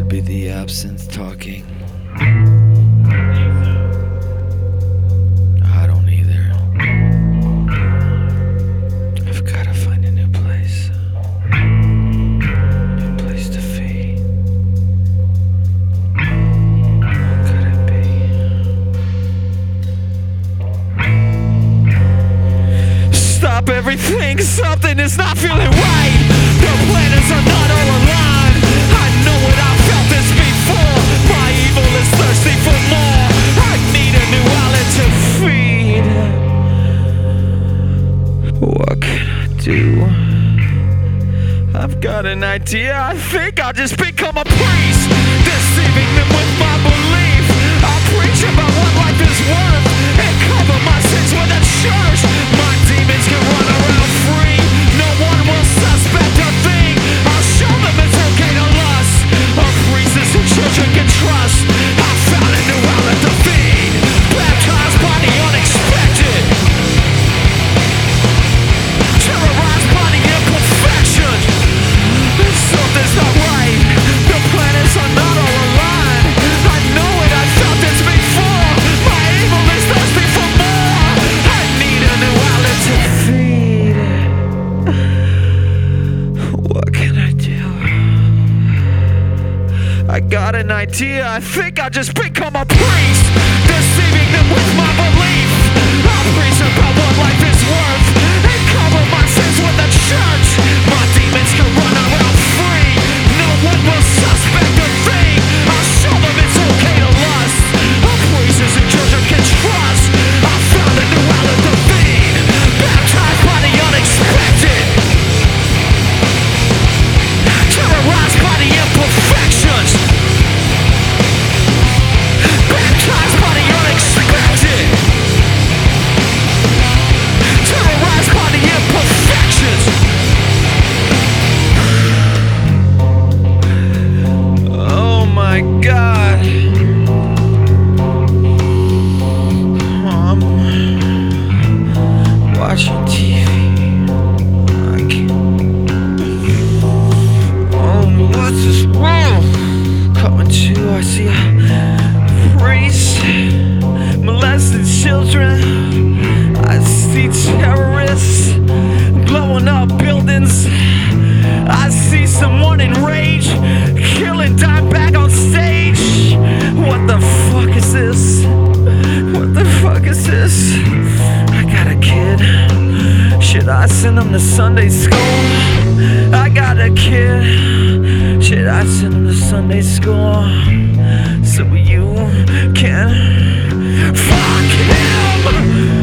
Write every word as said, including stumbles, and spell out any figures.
Could be the absinthe talking. I don't either. I've gotta find a new place. New place to feed. What could it be? Stop everything, something is not feeling right. The planets are not all aligned. I know it, I've felt this before. My evil is thirsty for more. I need a new outlet to feed. What can I do? I've got an idea, I think I'll just become a priest, deceiving them with my belief. I'll preach about what life is worth and cover my sins with a church. My demons can run around free. No one will suspect a thing. I'll show them it's okay to lust. A priest is who children can trust. I found a new outlet to feed. Baptized by the unexpected. Terrorized by the imperfection. Something's not right. The planets are not all aligned. I know it, I felt this before. My evil is thirsty for more. I need a new outlet to feed. What can I do? I got an idea, I think I'll just become a priest, deceiving them with my belief. I'll preach about what life is worth and cover my sins with the church. My demons can run around free. No one will suspect a thing. I'll show them it's okay to lust. A priest is who children can trust. I found a new outlet to feed. Baptized by the unexpected. Terrorized by the imperfections. Baptized by the unexpected. Terrorized by the imperfections. Oh my God. I'm watching T V. I can't. Oh, what's this world coming to? I see a priest molesting children. I see terrorists blowing up buildings. I see someone in rage killing Dimebag on stage. What the fuck is this? What the fuck is this? I got a kid. Should I send him to Sunday school? I got a kid. Should I send him to Sunday school so you can fuck him?